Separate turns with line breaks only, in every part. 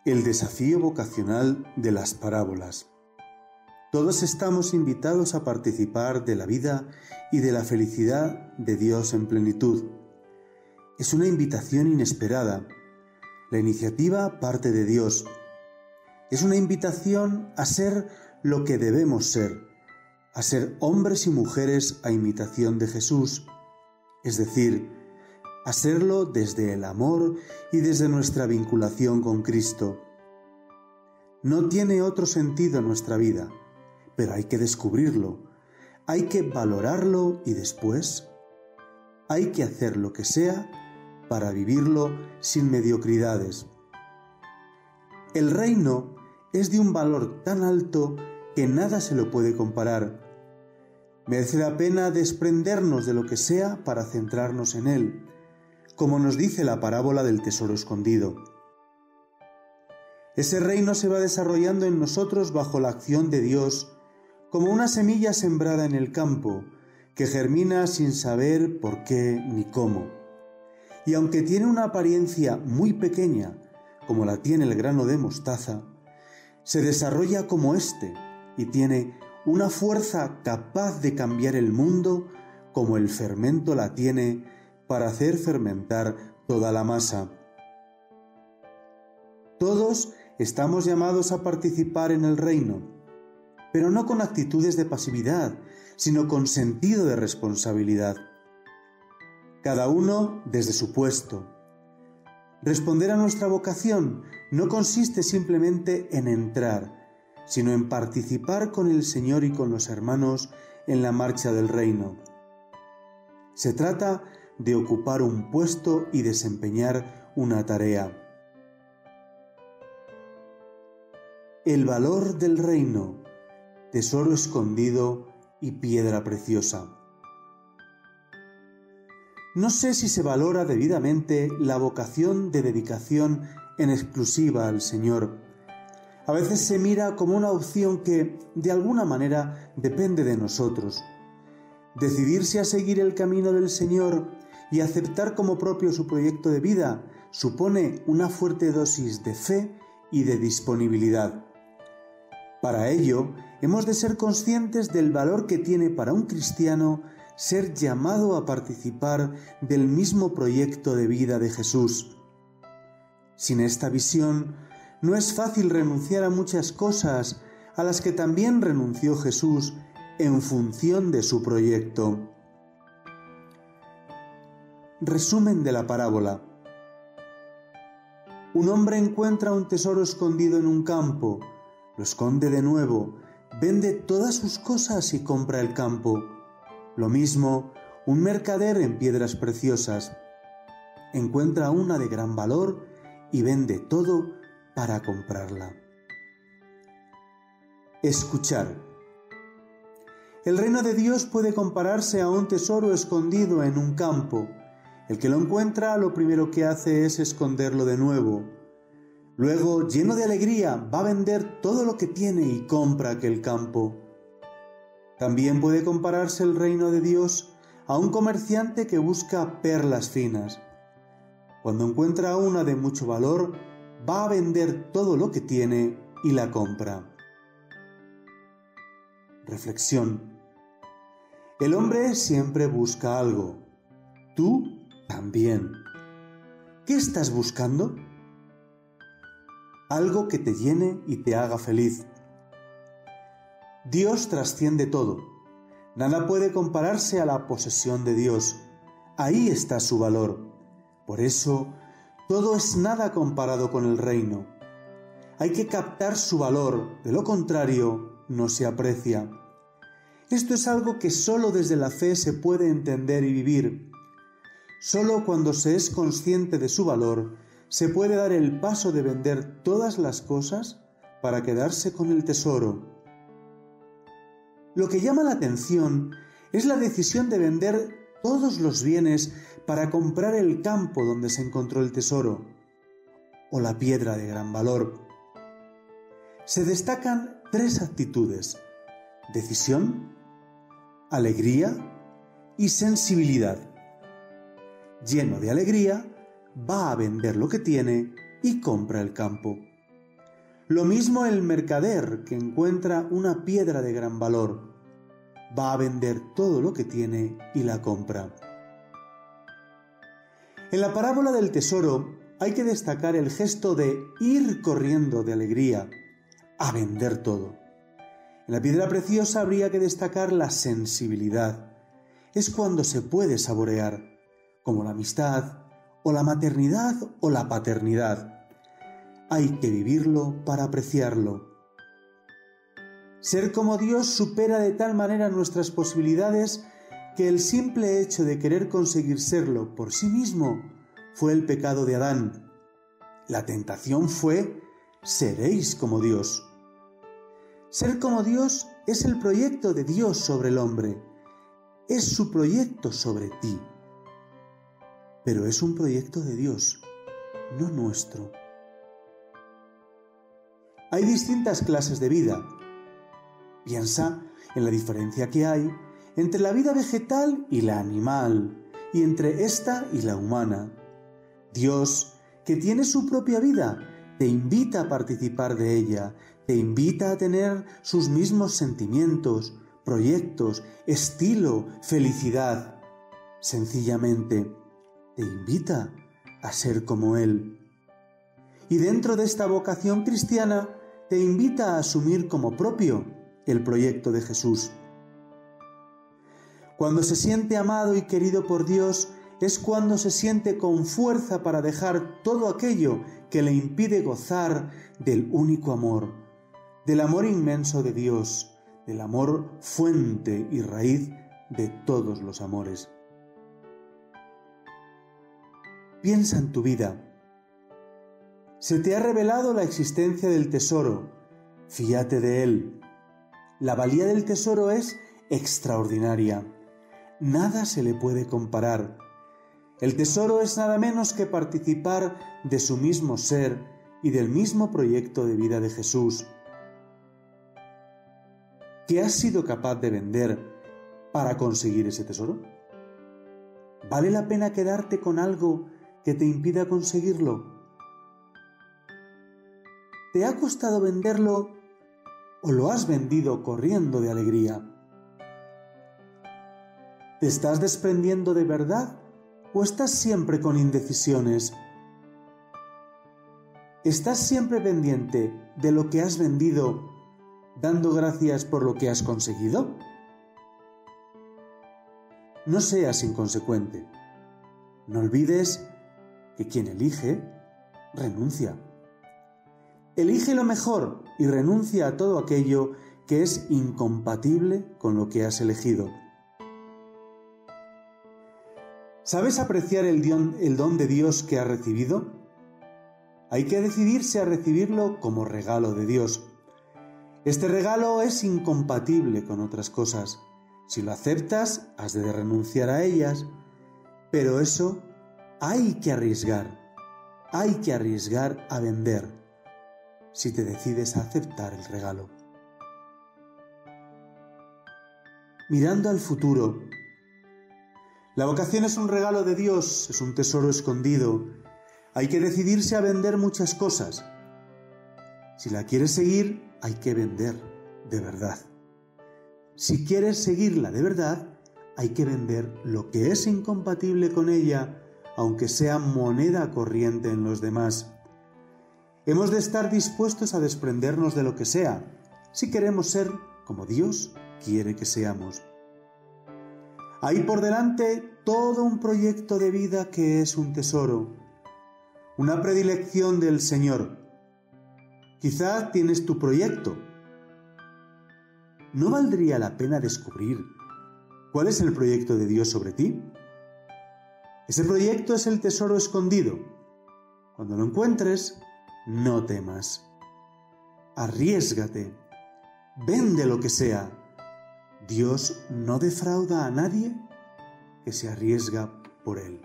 El desafío vocacional de las parábolas. Todos estamos invitados a participar de la vida y de la felicidad de Dios en plenitud. Es una invitación inesperada. La iniciativa parte de Dios. Es una invitación a ser lo que debemos ser, a ser hombres y mujeres a imitación de Jesús, es decir, a serlo desde el amor y desde nuestra vinculación con Cristo. No tiene otro sentido nuestra vida, pero hay que descubrirlo, hay que valorarlo y después hay que hacer lo que sea para vivirlo sin mediocridades. El reino es de un valor tan alto que nada se lo puede comparar. Merece la pena desprendernos de lo que sea para centrarnos en él, como nos dice la parábola del tesoro escondido. Ese reino se va desarrollando en nosotros bajo la acción de Dios, como una semilla sembrada en el campo, que germina sin saber por qué ni cómo. Y aunque tiene una apariencia muy pequeña, como la tiene el grano de mostaza, se desarrolla como éste y tiene una fuerza capaz de cambiar el mundo como el fermento la tiene para hacer fermentar toda la masa. Todos estamos llamados a participar en el reino, pero no con actitudes de pasividad, sino con sentido de responsabilidad. Cada uno desde su puesto. Responder a nuestra vocación no consiste simplemente en entrar, sino en participar con el Señor y con los hermanos en la marcha del reino. Se trata de ocupar un puesto y desempeñar una tarea. El valor del reino, tesoro escondido y piedra preciosa. No sé si se valora debidamente la vocación de dedicación en exclusiva al Señor. A veces se mira como una opción que, de alguna manera, depende de nosotros. Decidirse a seguir el camino del Señor y aceptar como propio su proyecto de vida supone una fuerte dosis de fe y de disponibilidad. Para ello, hemos de ser conscientes del valor que tiene para un cristiano ser llamado a participar del mismo proyecto de vida de Jesús. Sin esta visión, no es fácil renunciar a muchas cosas a las que también renunció Jesús en función de su proyecto. Resumen de la parábola. Un hombre encuentra un tesoro escondido en un campo, lo esconde de nuevo, vende todas sus cosas y compra el campo. Lo mismo, un mercader en piedras preciosas. Encuentra una de gran valor y vende todo para comprarla. Escuchar. El reino de Dios puede compararse a un tesoro escondido en un campo. El que lo encuentra, lo primero que hace es esconderlo de nuevo. Luego, lleno de alegría, va a vender todo lo que tiene y compra aquel campo. También puede compararse el reino de Dios a un comerciante que busca perlas finas. Cuando encuentra una de mucho valor, va a vender todo lo que tiene y la compra. Reflexión. El hombre siempre busca algo. Tú también. ¿Qué estás buscando? Algo que te llene y te haga feliz. Dios trasciende todo. Nada puede compararse a la posesión de Dios. Ahí está su valor. Por eso, todo es nada comparado con el reino. Hay que captar su valor, de lo contrario, no se aprecia. Esto es algo que solo desde la fe se puede entender y vivir. Solo cuando se es consciente de su valor, se puede dar el paso de vender todas las cosas para quedarse con el tesoro. Lo que llama la atención es la decisión de vender todos los bienes para comprar el campo donde se encontró el tesoro, o la piedra de gran valor. Se destacan 3 actitudes: decisión, alegría y sensibilidad. Lleno de alegría, va a vender lo que tiene y compra el campo. Lo mismo el mercader que encuentra una piedra de gran valor. Va a vender todo lo que tiene y la compra. En la parábola del tesoro hay que destacar el gesto de ir corriendo de alegría a vender todo. En la piedra preciosa habría que destacar la sensibilidad. Es cuando se puede saborear, como la amistad, o la maternidad o la paternidad. Hay que vivirlo para apreciarlo. Ser como Dios supera de tal manera nuestras posibilidades que el simple hecho de querer conseguir serlo por sí mismo fue el pecado de Adán. La tentación fue: seréis como Dios. Ser como Dios es el proyecto de Dios sobre el hombre. Es su proyecto sobre ti. Pero es un proyecto de Dios, no nuestro. Hay distintas clases de vida. Piensa en la diferencia que hay entre la vida vegetal y la animal, y entre esta y la humana. Dios, que tiene su propia vida, te invita a participar de ella, te invita a tener sus mismos sentimientos, proyectos, estilo, felicidad. Sencillamente, te invita a ser como Él. Y dentro de esta vocación cristiana, te invita a asumir como propio el proyecto de Jesús. Cuando se siente amado y querido por Dios, es cuando se siente con fuerza para dejar todo aquello que le impide gozar del único amor, del amor inmenso de Dios, del amor fuente y raíz de todos los amores. Piensa en tu vida. Se te ha revelado la existencia del tesoro. Fíate de él. La valía del tesoro es extraordinaria. Nada se le puede comparar. El tesoro es nada menos que participar de su mismo ser y del mismo proyecto de vida de Jesús. ¿Qué has sido capaz de vender para conseguir ese tesoro? ¿Vale la pena quedarte con algo que te impida conseguirlo? ¿Te ha costado venderlo o lo has vendido corriendo de alegría? ¿Te estás desprendiendo de verdad o estás siempre con indecisiones? ¿Estás siempre pendiente de lo que has vendido, dando gracias por lo que has conseguido? No seas inconsecuente. No olvides que quien elige, renuncia. Elige lo mejor y renuncia a todo aquello que es incompatible con lo que has elegido. ¿Sabes apreciar el don de Dios que has recibido? Hay que decidirse a recibirlo como regalo de Dios. Este regalo es incompatible con otras cosas. Si lo aceptas, has de renunciar a ellas. Pero eso hay que arriesgar a vender, si te decides a aceptar el regalo. Mirando al futuro, la vocación es un regalo de Dios, es un tesoro escondido. Hay que decidirse a vender muchas cosas. Si la quieres seguir, hay que vender de verdad. Si quieres seguirla de verdad, hay que vender lo que es incompatible con ella, aunque sea moneda corriente en los demás. Hemos de estar dispuestos a desprendernos de lo que sea, si queremos ser como Dios quiere que seamos. Hay por delante todo un proyecto de vida que es un tesoro, una predilección del Señor. Quizá tienes tu proyecto. ¿No valdría la pena descubrir cuál es el proyecto de Dios sobre ti? Ese proyecto es el tesoro escondido. Cuando lo encuentres, no temas. Arriésgate. Vende lo que sea. Dios no defrauda a nadie que se arriesga por Él.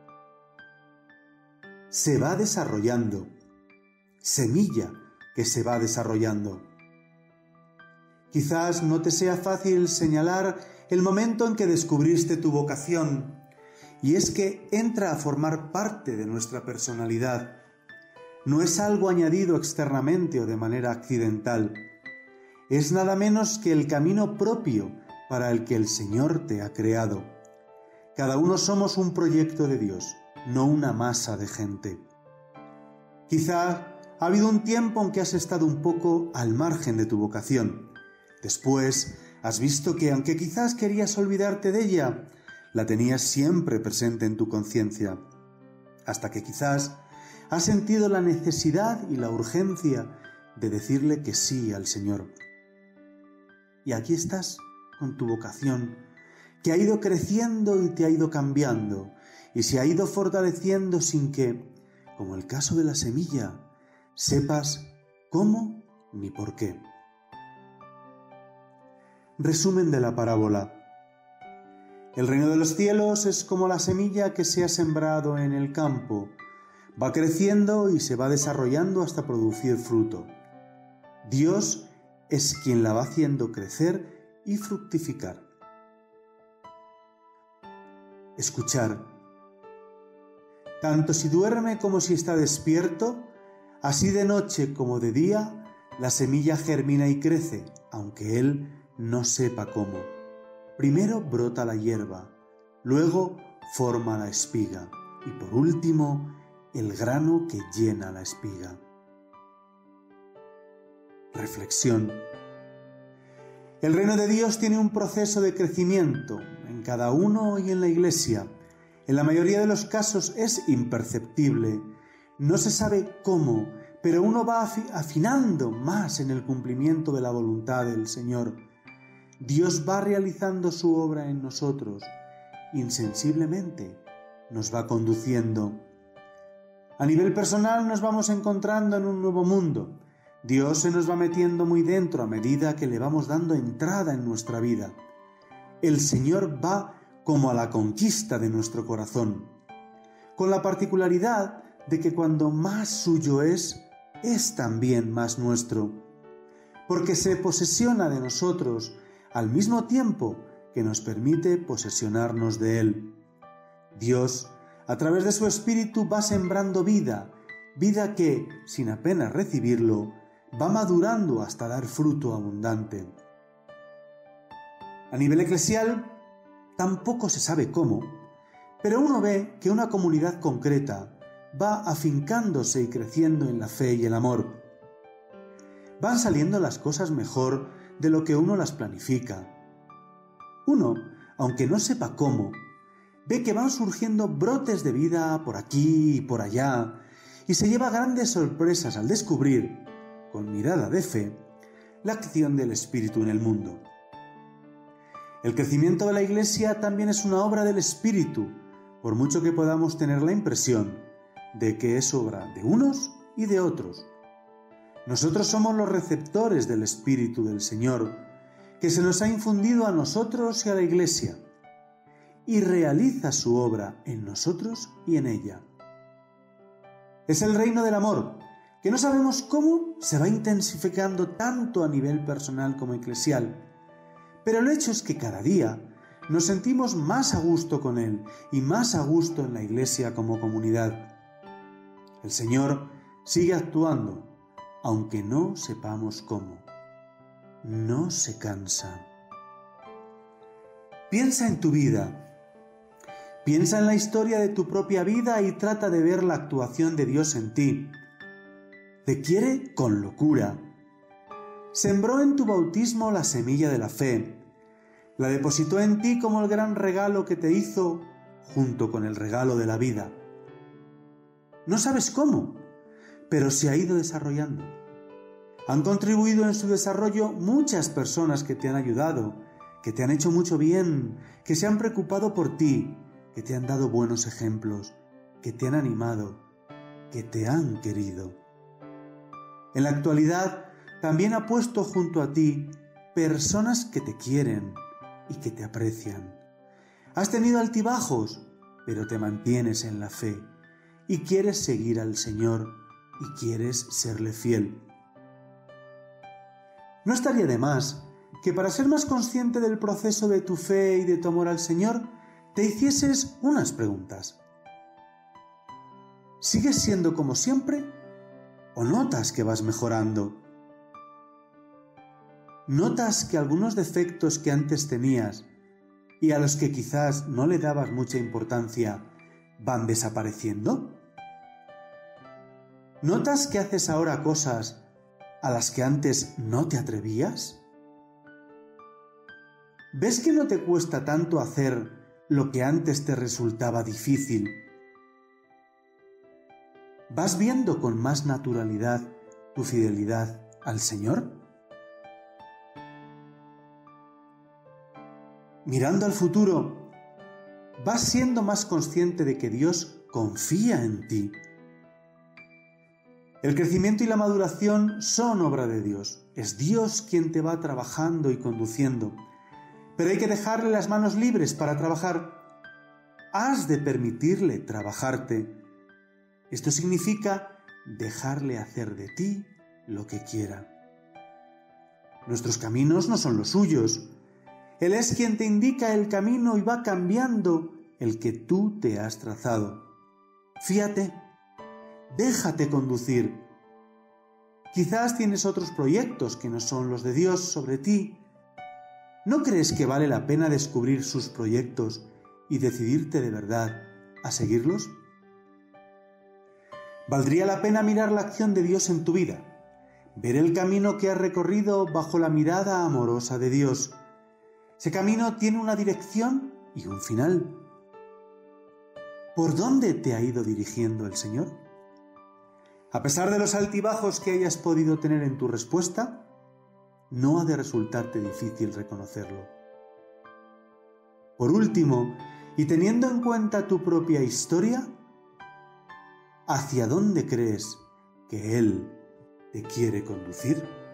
Se va desarrollando. Semilla que se va desarrollando. Quizás no te sea fácil señalar el momento en que descubriste tu vocación, y es que entra a formar parte de nuestra personalidad. no es algo añadido externamente o de manera accidental. Es nada menos que el camino propio para el que el Señor te ha creado. Cada uno somos un proyecto de Dios, no una masa de gente. Quizá ha habido un tiempo en que has estado un poco al margen de tu vocación. Después has visto que, aunque quizás querías olvidarte de ella, la tenías siempre presente en tu conciencia, hasta que quizás has sentido la necesidad y la urgencia de decirle que sí al Señor. Y aquí estás con tu vocación, que ha ido creciendo y te ha ido cambiando, y se ha ido fortaleciendo sin que, como el caso de la semilla, sepas cómo ni por qué. Resumen de la parábola. El reino de los cielos es como la semilla que se ha sembrado en el campo. Va creciendo y se va desarrollando hasta producir fruto. Dios es quien la va haciendo crecer y fructificar. Escuchar. Tanto si duerme como si está despierto, así de noche como de día, la semilla germina y crece, aunque él no sepa cómo. Primero brota la hierba, luego forma la espiga y por último el grano que llena la espiga. Reflexión. El reino de Dios tiene un proceso de crecimiento en cada uno y en la Iglesia. En la mayoría de los casos es imperceptible. No se sabe cómo, pero uno va afinando más en el cumplimiento de la voluntad del Señor. Dios va realizando su obra en nosotros, insensiblemente nos va conduciendo. A nivel personal nos vamos encontrando en un nuevo mundo. Dios se nos va metiendo muy dentro a medida que le vamos dando entrada en nuestra vida. El Señor va como a la conquista de nuestro corazón, con la particularidad de que cuando más suyo es también más nuestro, porque se posesiona de nosotros al mismo tiempo que nos permite posesionarnos de Él. Dios, a través de su Espíritu, va sembrando vida que, sin apenas recibirlo, va madurando hasta dar fruto abundante. A nivel eclesial, tampoco se sabe cómo, pero uno ve que una comunidad concreta va afincándose y creciendo en la fe y el amor. Van saliendo las cosas mejor de lo que uno las planifica. Uno, aunque no sepa cómo, ve que van surgiendo brotes de vida por aquí y por allá y se lleva grandes sorpresas al descubrir, con mirada de fe, la acción del Espíritu en el mundo. El crecimiento de la Iglesia también es una obra del Espíritu, por mucho que podamos tener la impresión de que es obra de unos y de otros. Nosotros somos los receptores del Espíritu del Señor, que se nos ha infundido a nosotros y a la Iglesia, y realiza su obra en nosotros y en ella. Es el reino del amor, que no sabemos cómo se va intensificando tanto a nivel personal como eclesial, pero el hecho es que cada día nos sentimos más a gusto con Él y más a gusto en la Iglesia como comunidad. El Señor sigue actuando, aunque no sepamos cómo. No se cansa. Piensa en tu vida. Piensa en la historia de tu propia vida y trata de ver la actuación de Dios en ti. Te quiere con locura. Sembró en tu bautismo la semilla de la fe. La depositó en ti como el gran regalo que te hizo junto con el regalo de la vida. No sabes cómo, pero se ha ido desarrollando. Han contribuido en su desarrollo muchas personas que te han ayudado, que te han hecho mucho bien, que se han preocupado por ti, que te han dado buenos ejemplos, que te han animado, que te han querido. En la actualidad, también ha puesto junto a ti personas que te quieren y que te aprecian. Has tenido altibajos, pero te mantienes en la fe y quieres seguir al Señor y quieres serle fiel. No estaría de más que para ser más consciente del proceso de tu fe y de tu amor al Señor, te hicieses unas preguntas. ¿Sigues siendo como siempre ¿O notas que vas mejorando? ¿Notas que algunos defectos que antes tenías y a los que quizás no le dabas mucha importancia van desapareciendo? ¿Notas que haces ahora cosas a las que antes no te atrevías? ¿Ves que no te cuesta tanto hacer lo que antes te resultaba difícil? ¿Vas viendo con más naturalidad tu fidelidad al Señor? Mirando al futuro, vas siendo más consciente de que Dios confía en ti. El crecimiento y la maduración son obra de Dios. Es Dios quien te va trabajando y conduciendo. Pero hay que dejarle las manos libres para trabajar. Has de permitirle trabajarte. Esto significa dejarle hacer de ti lo que quiera. Nuestros caminos no son los suyos. Él es quien te indica el camino y va cambiando el que tú te has trazado. Fíate, déjate conducir. Quizás tienes otros proyectos que no son los de Dios sobre ti. ¿No crees que vale la pena descubrir sus proyectos y decidirte de verdad a seguirlos? Valdría la pena mirar la acción de Dios en tu vida, ver el camino que has recorrido bajo la mirada amorosa de Dios. Ese camino tiene una dirección y un final. ¿Por dónde te ha ido dirigiendo el Señor? A pesar de los altibajos que hayas podido tener en tu respuesta, no ha de resultarte difícil reconocerlo. Por último, y teniendo en cuenta tu propia historia, ¿hacia dónde crees que Él te quiere conducir?